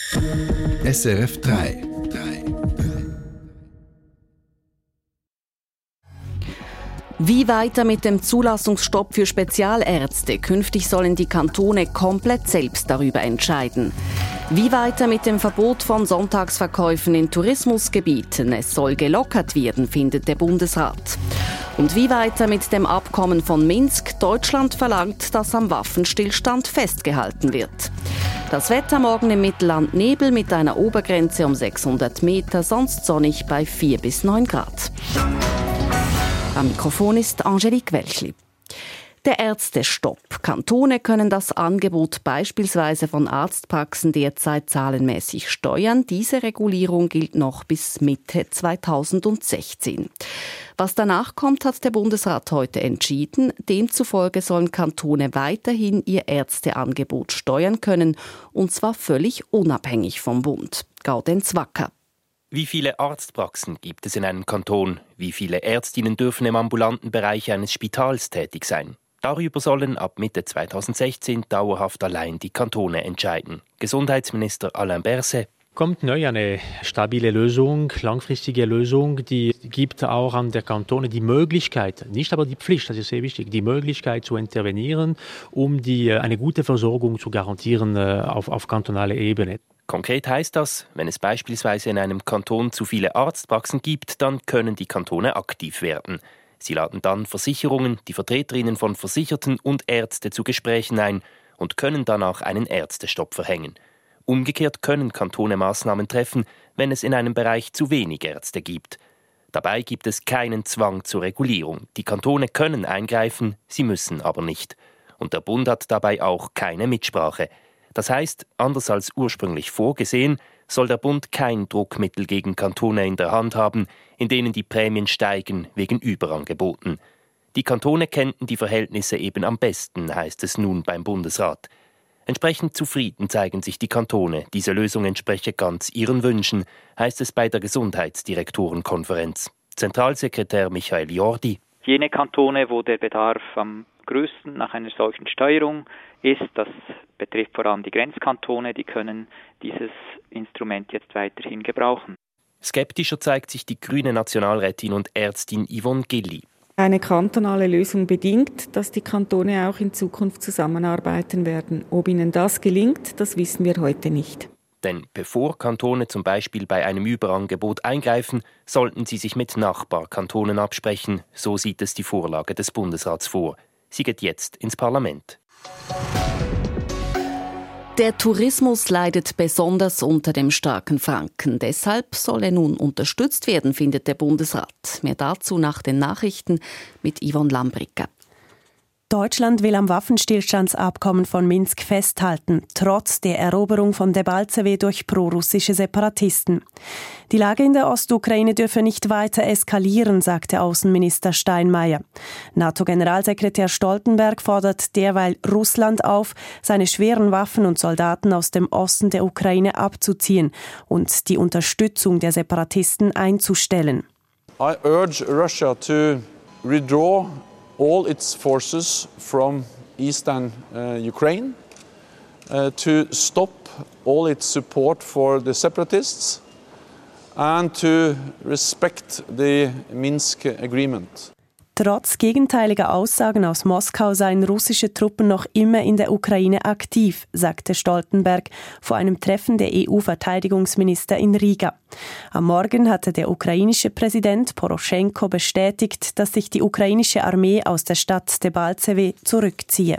SRF 3. Wie weiter mit dem Zulassungsstopp für Spezialärzte? Künftig sollen die Kantone komplett selbst darüber entscheiden. Wie weiter mit dem Verbot von Sonntagsverkäufen in Tourismusgebieten? Es soll gelockert werden, findet der Bundesrat. Und wie weiter mit dem Abkommen von Minsk? Deutschland verlangt, dass am Waffenstillstand festgehalten wird. Das Wetter morgen im Mittelland Nebel mit einer Obergrenze um 600 Meter, sonst sonnig bei 4 bis 9 Grad. Am Mikrofon ist Angelique Welchli. Der Ärztestopp. Kantone können das Angebot beispielsweise von Arztpraxen derzeit zahlenmäßig steuern. Diese Regulierung gilt noch bis Mitte 2016. Was danach kommt, hat der Bundesrat heute entschieden. Demzufolge sollen Kantone weiterhin ihr Ärzteangebot steuern können, und zwar völlig unabhängig vom Bund. Gaudenz Wacker. Wie viele Arztpraxen gibt es in einem Kanton? Wie viele Ärztinnen dürfen im ambulanten Bereich eines Spitals tätig sein? Darüber sollen ab Mitte 2016 dauerhaft allein die Kantone entscheiden. Gesundheitsminister Alain Berset: Kommt neu eine stabile Lösung, langfristige Lösung, die gibt auch an der Kantone die Möglichkeit, nicht aber die Pflicht, das ist sehr wichtig, die Möglichkeit zu intervenieren, um eine gute Versorgung zu garantieren auf kantonaler Ebene. Konkret heißt das, wenn es beispielsweise in einem Kanton zu viele Arztpraxen gibt, dann können die Kantone aktiv werden. Sie laden dann Versicherungen, die Vertreterinnen von Versicherten und Ärzte zu Gesprächen ein und können danach einen Ärztestopp verhängen. Umgekehrt können Kantone Maßnahmen treffen, wenn es in einem Bereich zu wenig Ärzte gibt. Dabei gibt es keinen Zwang zur Regulierung. Die Kantone können eingreifen, sie müssen aber nicht. Und der Bund hat dabei auch keine Mitsprache. Das heißt, anders als ursprünglich vorgesehen, soll der Bund kein Druckmittel gegen Kantone in der Hand haben, in denen die Prämien steigen wegen Überangeboten. Die Kantone kennten die Verhältnisse eben am besten, heißt es nun beim Bundesrat. Entsprechend zufrieden zeigen sich die Kantone. Diese Lösung entspreche ganz ihren Wünschen, heißt es bei der Gesundheitsdirektorenkonferenz. Zentralsekretär Michael Jordi: Jene Kantone, wo der Bedarf am größten nach einer solchen Steuerung ist, das betrifft vor allem die Grenzkantone, die können dieses Instrument jetzt weiterhin gebrauchen. Skeptischer zeigt sich die grüne Nationalrätin und Ärztin Yvonne Gilli. Eine kantonale Lösung bedingt, dass die Kantone auch in Zukunft zusammenarbeiten werden. Ob ihnen das gelingt, das wissen wir heute nicht. Denn bevor Kantone zum Beispiel bei einem Überangebot eingreifen, sollten sie sich mit Nachbarkantonen absprechen. So sieht es die Vorlage des Bundesrats vor. Sie geht jetzt ins Parlament. Der Tourismus leidet besonders unter dem starken Franken. Deshalb soll er nun unterstützt werden, findet der Bundesrat. Mehr dazu nach den Nachrichten mit Yvonne Lambricker. Deutschland will am Waffenstillstandsabkommen von Minsk festhalten, trotz der Eroberung von Debaltseve durch prorussische Separatisten. Die Lage in der Ostukraine dürfe nicht weiter eskalieren, sagte Außenminister Steinmeier. NATO-Generalsekretär Stoltenberg fordert derweil Russland auf, seine schweren Waffen und Soldaten aus dem Osten der Ukraine abzuziehen und die Unterstützung der Separatisten einzustellen. I urge Russia to withdraw all its forces from eastern Ukraine, to stop all its support for the separatists and to respect the Minsk agreement. Trotz gegenteiliger Aussagen aus Moskau seien russische Truppen noch immer in der Ukraine aktiv, sagte Stoltenberg vor einem Treffen der EU-Verteidigungsminister in Riga. Am Morgen hatte der ukrainische Präsident Poroschenko bestätigt, dass sich die ukrainische Armee aus der Stadt Debaltseve zurückziehe.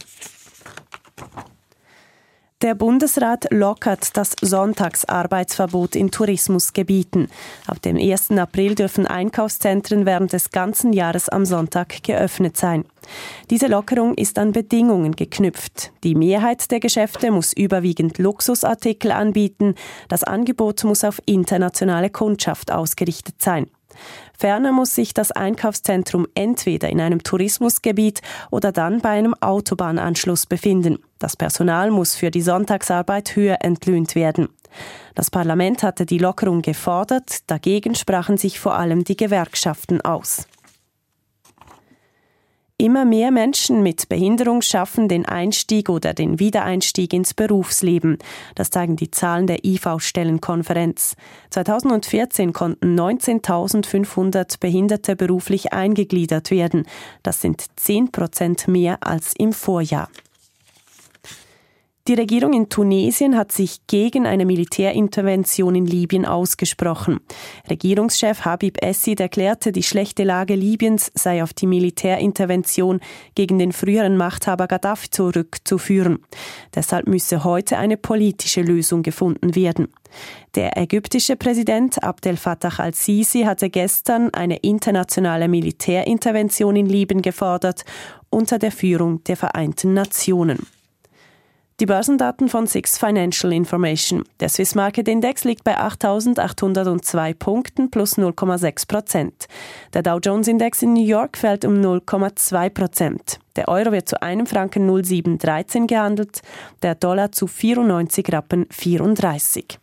Der Bundesrat lockert das Sonntagsarbeitsverbot in Tourismusgebieten. Ab dem 1. April dürfen Einkaufszentren während des ganzen Jahres am Sonntag geöffnet sein. Diese Lockerung ist an Bedingungen geknüpft. Die Mehrheit der Geschäfte muss überwiegend Luxusartikel anbieten. Das Angebot muss auf internationale Kundschaft ausgerichtet sein. Ferner muss sich das Einkaufszentrum entweder in einem Tourismusgebiet oder dann bei einem Autobahnanschluss befinden. Das Personal muss für die Sonntagsarbeit höher entlöhnt werden. Das Parlament hatte die Lockerung gefordert, dagegen sprachen sich vor allem die Gewerkschaften aus. Immer mehr Menschen mit Behinderung schaffen den Einstieg oder den Wiedereinstieg ins Berufsleben. Das zeigen die Zahlen der IV-Stellenkonferenz. 2014 konnten 19.500 Behinderte beruflich eingegliedert werden. Das sind 10% mehr als im Vorjahr. Die Regierung in Tunesien hat sich gegen eine Militärintervention in Libyen ausgesprochen. Regierungschef Habib Essid erklärte, die schlechte Lage Libyens sei auf die Militärintervention gegen den früheren Machthaber Gaddafi zurückzuführen. Deshalb müsse heute eine politische Lösung gefunden werden. Der ägyptische Präsident Abdel Fattah al-Sisi hatte gestern eine internationale Militärintervention in Libyen gefordert, unter der Führung der Vereinten Nationen. Die Börsendaten von SIX Financial Information. Der Swiss Market Index liegt bei 8.802 Punkten plus 0,6%. Der Dow Jones Index in New York fällt um 0,2%. Der Euro wird zu einem Franken 0,713 gehandelt, der Dollar zu 94 Rappen 34.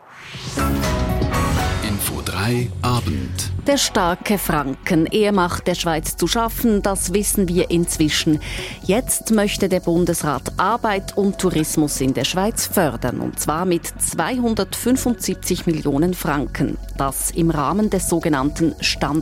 Info 3 Abend. Der starke Franken, er macht der Schweiz zu schaffen, das wissen wir inzwischen. Jetzt möchte der Bundesrat Arbeit und Tourismus in der Schweiz fördern, und zwar mit 275 Millionen Franken. Das im Rahmen des sogenannten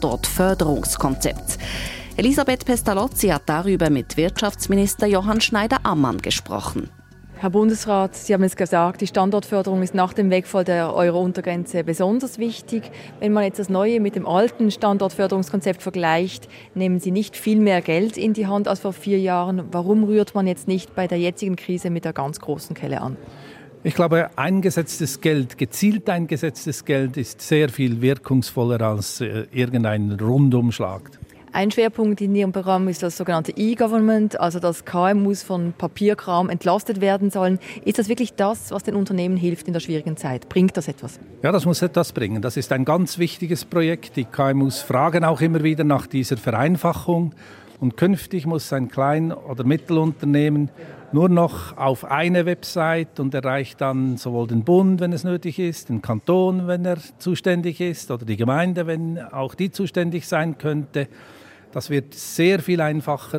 Standortförderungskonzepts. Elisabeth Pestalozzi hat darüber mit Wirtschaftsminister Johann Schneider-Ammann gesprochen. Herr Bundesrat, Sie haben es gesagt, die Standortförderung ist nach dem Wegfall der Euro-Untergrenze besonders wichtig. Wenn man jetzt das neue mit dem alten Standortförderungskonzept vergleicht, nehmen Sie nicht viel mehr Geld in die Hand als vor 4 Jahren. Warum rührt man jetzt nicht bei der jetzigen Krise mit der ganz großen Kelle an? Ich glaube, eingesetztes Geld, gezielt eingesetztes Geld ist sehr viel wirkungsvoller als irgendein Rundumschlag. Ein Schwerpunkt in Ihrem Programm ist das sogenannte E-Government, also dass KMUs von Papierkram entlastet werden sollen. Ist das wirklich das, was den Unternehmen hilft in der schwierigen Zeit? Bringt das etwas? Ja, das muss etwas bringen. Das ist ein ganz wichtiges Projekt. Die KMUs fragen auch immer wieder nach dieser Vereinfachung. Und künftig muss ein Klein- oder Mittelunternehmen nur noch auf eine Website und erreicht dann sowohl den Bund, wenn es nötig ist, den Kanton, wenn er zuständig ist, oder die Gemeinde, wenn auch die zuständig sein könnte. Das wird sehr viel einfacher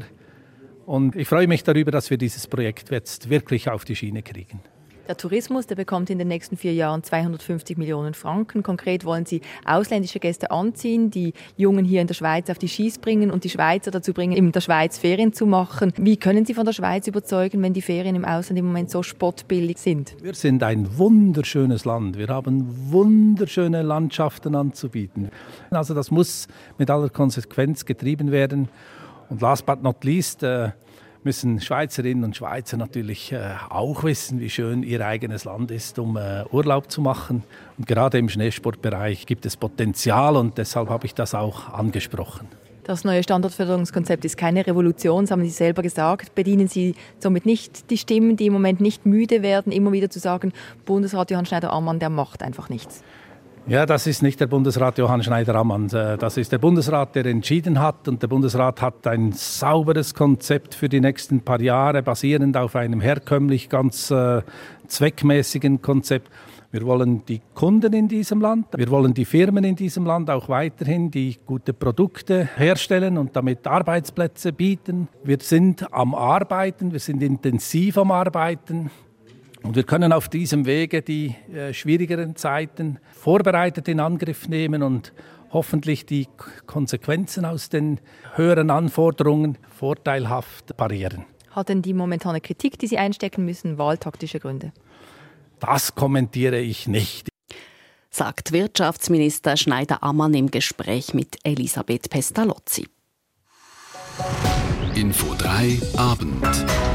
und ich freue mich darüber, dass wir dieses Projekt jetzt wirklich auf die Schiene kriegen. Der Tourismus, der bekommt in den nächsten 4 Jahren 250 Millionen Franken. Konkret wollen Sie ausländische Gäste anziehen, die Jungen hier in der Schweiz auf die Skis bringen und die Schweizer dazu bringen, in der Schweiz Ferien zu machen. Wie können Sie von der Schweiz überzeugen, wenn die Ferien im Ausland im Moment so spottbillig sind? Wir sind ein wunderschönes Land. Wir haben wunderschöne Landschaften anzubieten. Also das muss mit aller Konsequenz getrieben werden. Und last but not least müssen Schweizerinnen und Schweizer natürlich auch wissen, wie schön ihr eigenes Land ist, um Urlaub zu machen. Und gerade im Schneesportbereich gibt es Potenzial und deshalb habe ich das auch angesprochen. Das neue Standortförderungskonzept ist keine Revolution, das haben Sie selber gesagt. Bedienen Sie somit nicht die Stimmen, die im Moment nicht müde werden, immer wieder zu sagen, Bundesrat Johann Schneider-Ammann, der macht einfach nichts? Ja, das ist nicht der Bundesrat Johann Schneider-Ammann. Das ist der Bundesrat, der entschieden hat. Und der Bundesrat hat ein sauberes Konzept für die nächsten paar Jahre, basierend auf einem herkömmlich ganz zweckmäßigen Konzept. Wir wollen die Kunden in diesem Land, wir wollen die Firmen in diesem Land auch weiterhin, die gute Produkte herstellen und damit Arbeitsplätze bieten. Wir sind am Arbeiten, wir sind intensiv am Arbeiten. Und wir können auf diesem Wege die schwierigeren Zeiten vorbereitet in Angriff nehmen und hoffentlich die Konsequenzen aus den höheren Anforderungen vorteilhaft parieren. Hat denn die momentane Kritik, die Sie einstecken müssen, wahltaktische Gründe? Das kommentiere ich nicht, sagt Wirtschaftsminister Schneider-Ammann im Gespräch mit Elisabeth Pestalozzi. Info 3 Abend.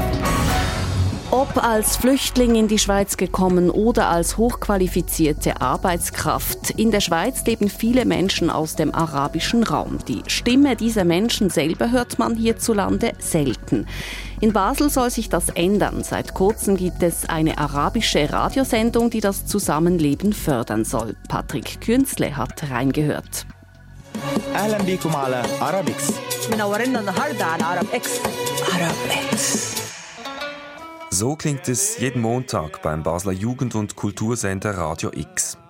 Ob als Flüchtling in die Schweiz gekommen oder als hochqualifizierte Arbeitskraft, in der Schweiz leben viele Menschen aus dem arabischen Raum. Die Stimme dieser Menschen selber hört man hierzulande selten. In Basel soll sich das ändern. Seit kurzem gibt es eine arabische Radiosendung, die das Zusammenleben fördern soll. Patrick Künzle hat reingehört. أهلا بكم على Arabix. منورنا النهارده على Arabix. Arabix. So klingt es jeden Montag beim Basler Jugend- und Kultursender Radio X.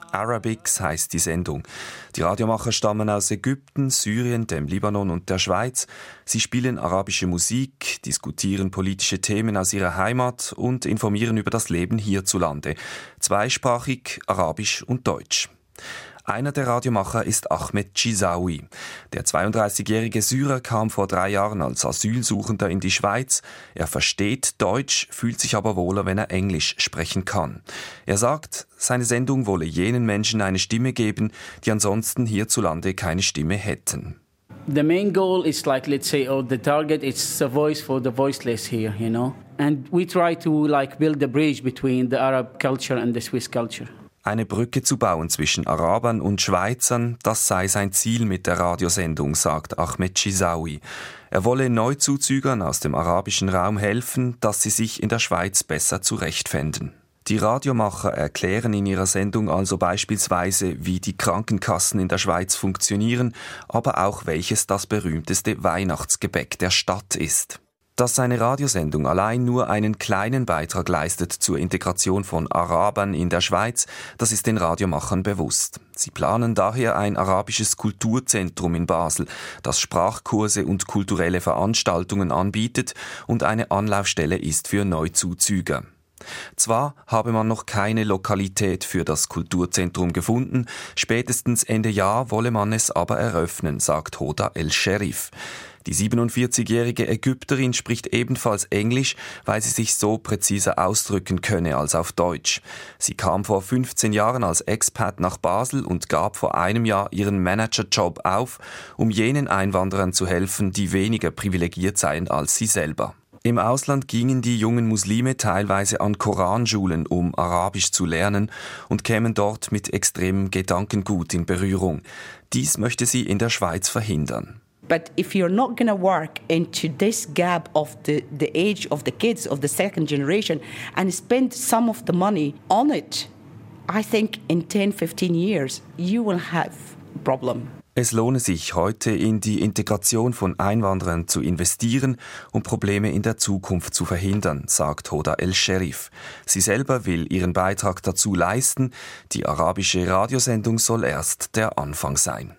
Arabics heisst die Sendung. Die Radiomacher stammen aus Ägypten, Syrien, dem Libanon und der Schweiz. Sie spielen arabische Musik, diskutieren politische Themen aus ihrer Heimat und informieren über das Leben hierzulande. Zweisprachig, Arabisch und Deutsch. Einer der Radiomacher ist Ahmed Chisaoui. Der 32-jährige Syrer kam vor 3 Jahren als Asylsuchender in die Schweiz. Er versteht Deutsch, fühlt sich aber wohler, wenn er Englisch sprechen kann. Er sagt, seine Sendung wolle jenen Menschen eine Stimme geben, die ansonsten hierzulande keine Stimme hätten. The main goal is like, let's say, the target is a voice for the voiceless here, you know. And we try to build a bridge between the Arab culture and the Swiss culture. Eine Brücke zu bauen zwischen Arabern und Schweizern, das sei sein Ziel mit der Radiosendung, sagt Ahmed Chisaoui. Er wolle Neuzuzügern aus dem arabischen Raum helfen, dass sie sich in der Schweiz besser zurechtfänden. Die Radiomacher erklären in ihrer Sendung also beispielsweise, wie die Krankenkassen in der Schweiz funktionieren, aber auch welches das berühmteste Weihnachtsgebäck der Stadt ist. Dass seine Radiosendung allein nur einen kleinen Beitrag leistet zur Integration von Arabern in der Schweiz, das ist den Radiomachern bewusst. Sie planen daher ein arabisches Kulturzentrum in Basel, das Sprachkurse und kulturelle Veranstaltungen anbietet und eine Anlaufstelle ist für Neuzuzüger. Zwar habe man noch keine Lokalität für das Kulturzentrum gefunden, spätestens Ende Jahr wolle man es aber eröffnen, sagt Hoda El-Sherif. Die 47-jährige Ägypterin spricht ebenfalls Englisch, weil sie sich so präziser ausdrücken könne als auf Deutsch. Sie kam vor 15 Jahren als Expat nach Basel und gab vor einem Jahr ihren Managerjob auf, um jenen Einwanderern zu helfen, die weniger privilegiert seien als sie selber. Im Ausland gingen die jungen Muslime teilweise an Koranschulen, um Arabisch zu lernen und kämen dort mit extremem Gedankengut in Berührung. Dies möchte sie in der Schweiz verhindern. But if you're not going to work into this gap of the age of the kids of the second generation and spend some of the money on it, I think in 10, 15 years you will have a problem. Es lohne sich, heute in die Integration von Einwanderern zu investieren, um Probleme in der Zukunft zu verhindern, sagt Hoda El-Sherif. Sie selber will ihren Beitrag dazu leisten. Die arabische Radiosendung soll erst der Anfang sein.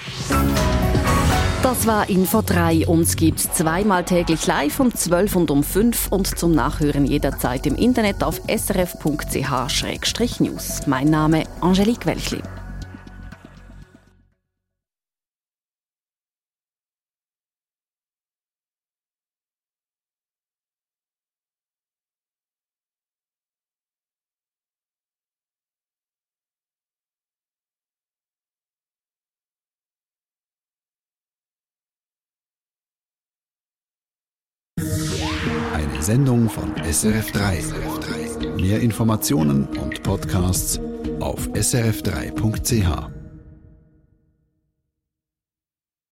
Das war Info 3. Uns gibt's zweimal täglich live um 12 und um 5 und zum Nachhören jederzeit im Internet auf srf.ch/news. Mein Name Angelique Welchli. Eine Sendung von SRF3. Mehr Informationen und Podcasts auf srf3.ch.